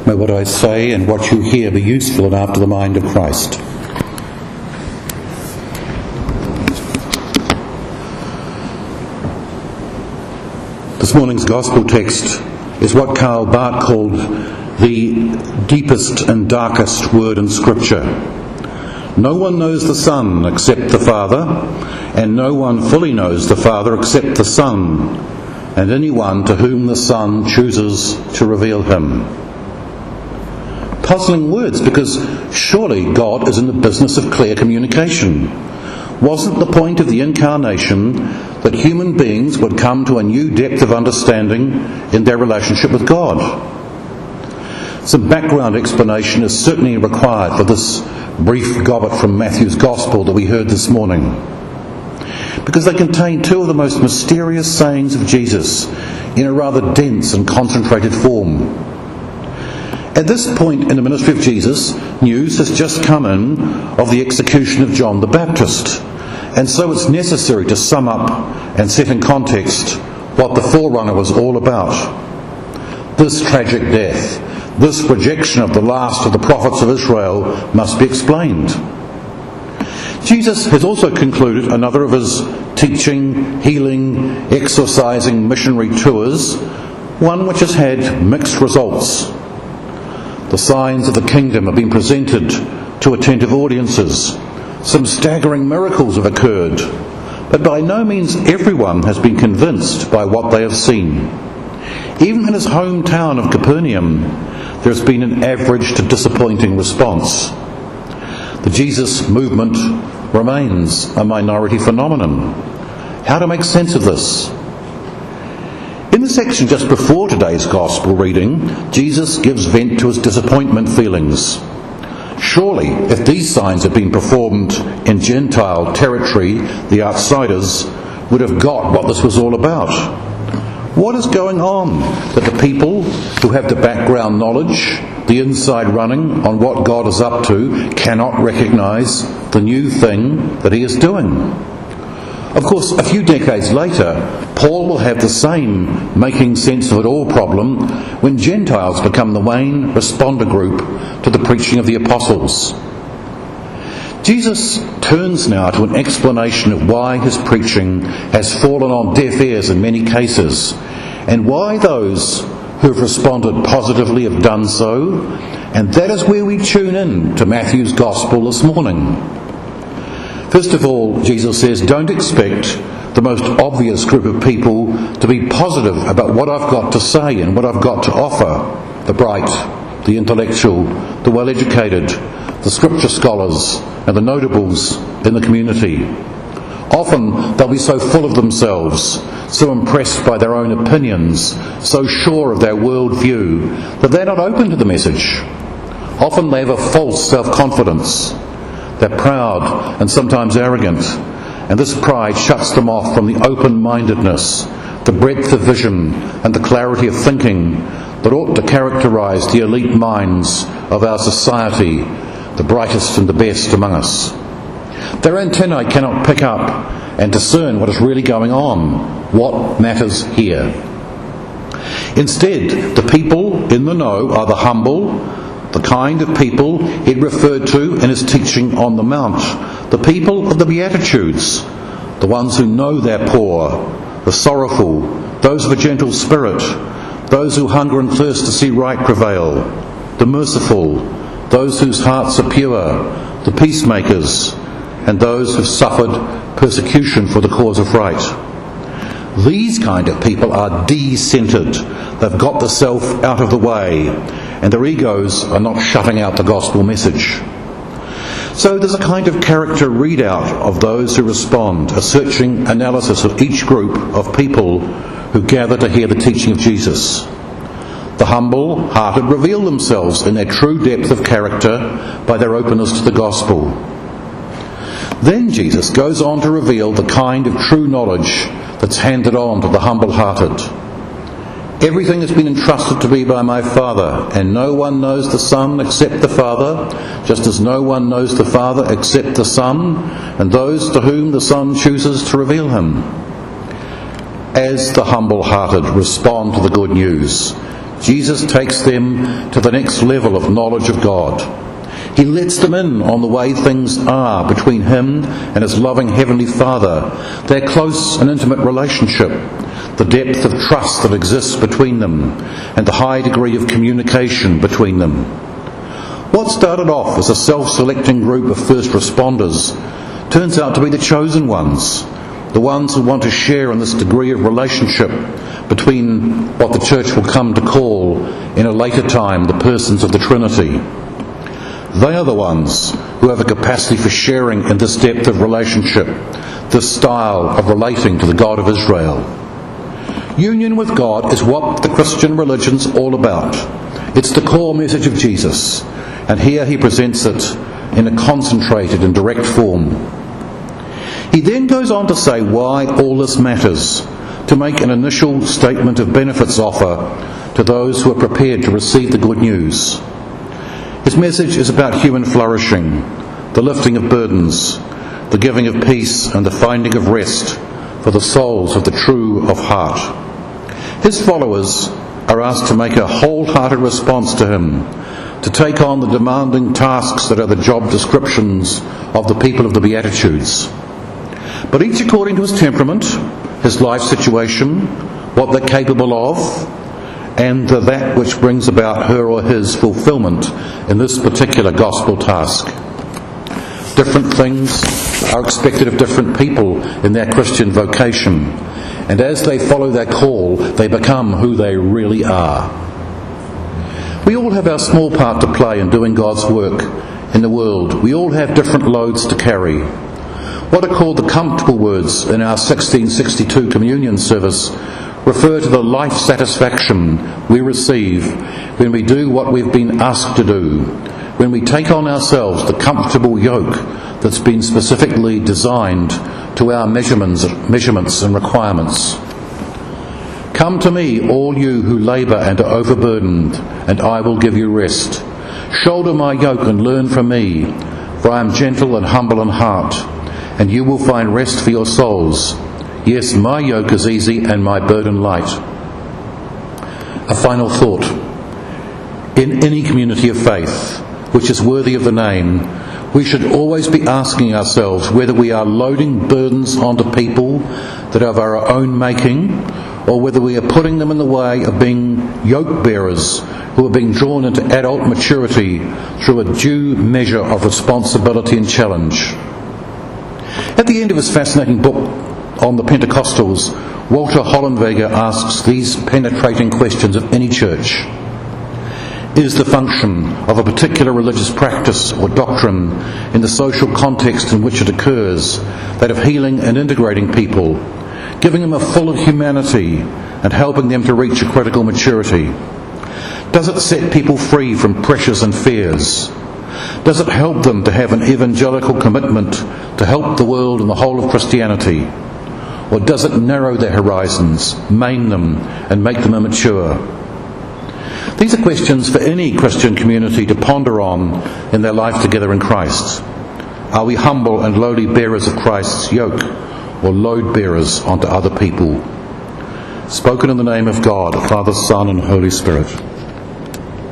May what I say and what you hear be useful and after the mind of Christ. This morning's Gospel text is what Karl Barth called the deepest and darkest word in Scripture. No one knows the Son except the Father, and no one fully knows the Father except the Son, and anyone to whom the Son chooses to reveal him. Puzzling words, because surely God is in the business of clear communication. Wasn't the point of the Incarnation that human beings would come to a new depth of understanding in their relationship with God? Some background explanation is certainly required for this brief gobbet from Matthew's Gospel that we heard this morning, because they contain two of the most mysterious sayings of Jesus in a rather dense and concentrated form. At this point in the ministry of Jesus, news has just come in of the execution of John the Baptist, and so it's necessary to sum up and set in context what the forerunner was all about. This tragic death, this rejection of the last of the prophets of Israel, must be explained. Jesus has also concluded another of his teaching, healing, exorcising missionary tours, one which has had mixed results. The signs of the kingdom have been presented to attentive audiences. Some staggering miracles have occurred, but by no means everyone has been convinced by what they have seen. Even in his hometown of Capernaum, there has been an average to disappointing response. The Jesus movement remains a minority phenomenon. How to make sense of this? In the section just before today's Gospel reading, Jesus gives vent to his disappointment feelings. Surely, if these signs had been performed in Gentile territory, the outsiders would have got what this was all about. What is going on that the people who have the background knowledge, the inside running on what God is up to, cannot recognise the new thing that he is doing? Of course, a few decades later, Paul will have the same making sense of it all problem when Gentiles become the main responder group to the preaching of the apostles. Jesus turns now to an explanation of why his preaching has fallen on deaf ears in many cases, and why those who have responded positively have done so, and that is where we tune in to Matthew's Gospel this morning. First of all, Jesus says, don't expect the most obvious group of people to be positive about what I've got to say and what I've got to offer. The bright, the intellectual, the well-educated, the scripture scholars and the notables in the community. Often they'll be so full of themselves, so impressed by their own opinions, so sure of their worldview, that they're not open to the message. Often they have a false self-confidence. They're proud and sometimes arrogant, and this pride shuts them off from the open-mindedness, the breadth of vision and the clarity of thinking that ought to characterise the elite minds of our society, the brightest and the best among us. Their antennae cannot pick up and discern what is really going on, what matters here. Instead, the people in the know are the humble, the kind of people he referred to in his teaching on the Mount, the people of the Beatitudes, the ones who know they're poor, the sorrowful, those of a gentle spirit, those who hunger and thirst to see right prevail, the merciful, those whose hearts are pure, the peacemakers, and those who've suffered persecution for the cause of right. These kind of people are de-centred. They've got the self out of the way, and their egos are not shutting out the gospel message. So there's a kind of character readout of those who respond, a searching analysis of each group of people who gather to hear the teaching of Jesus. The humble-hearted reveal themselves in their true depth of character by their openness to the gospel. Then Jesus goes on to reveal the kind of true knowledge that's handed on to the humble-hearted. Everything has been entrusted to me by my Father, and no one knows the Son except the Father, just as no one knows the Father except the Son, and those to whom the Son chooses to reveal him. As the humble-hearted respond to the good news, Jesus takes them to the next level of knowledge of God. He lets them in on the way things are between him and his loving Heavenly Father, their close and intimate relationship, the depth of trust that exists between them, and the high degree of communication between them. What started off as a self-selecting group of first responders turns out to be the chosen ones, the ones who want to share in this degree of relationship between what the church will come to call in a later time the persons of the Trinity. They are the ones who have a capacity for sharing in this depth of relationship, this style of relating to the God of Israel. Union with God is what the Christian religion's all about. It's the core message of Jesus, and here he presents it in a concentrated and direct form. He then goes on to say why all this matters, to make an initial statement of benefits offer to those who are prepared to receive the good news. His message is about human flourishing, the lifting of burdens, the giving of peace and the finding of rest for the souls of the true of heart. His followers are asked to make a wholehearted response to him, to take on the demanding tasks that are the job descriptions of the people of the Beatitudes. But each according to his temperament, his life situation, what they're capable of, and that which brings about her or his fulfillment in this particular gospel task. Different things are expected of different people in their Christian vocation, and as they follow their call, they become who they really are. We all have our small part to play in doing God's work in the world. We all have different loads to carry. What are called the comfortable words in our 1662 communion service refer to the life satisfaction we receive when we do what we've been asked to do, when we take on ourselves the comfortable yoke that's been specifically designed to our measurements and requirements. Come to me, all you who labour and are overburdened, and I will give you rest. Shoulder my yoke and learn from me, for I am gentle and humble in heart, and you will find rest for your souls. Yes, my yoke is easy and my burden light. A final thought. In any community of faith, which is worthy of the name, we should always be asking ourselves whether we are loading burdens onto people that are of our own making, or whether we are putting them in the way of being yoke bearers who are being drawn into adult maturity through a due measure of responsibility and challenge. At the end of his fascinating book on the Pentecostals, Walter Hollenweger asks these penetrating questions of any church. Is the function of a particular religious practice or doctrine in the social context in which it occurs that of healing and integrating people, giving them a full humanity and helping them to reach a critical maturity? Does it set people free from pressures and fears? Does it help them to have an evangelical commitment to help the world and the whole of Christianity? Or does it narrow their horizons, maim them, and make them immature? These are questions for any Christian community to ponder on in their life together in Christ. Are we humble and lowly bearers of Christ's yoke, or load bearers onto other people? Spoken in the name of God, Father, Son, and Holy Spirit.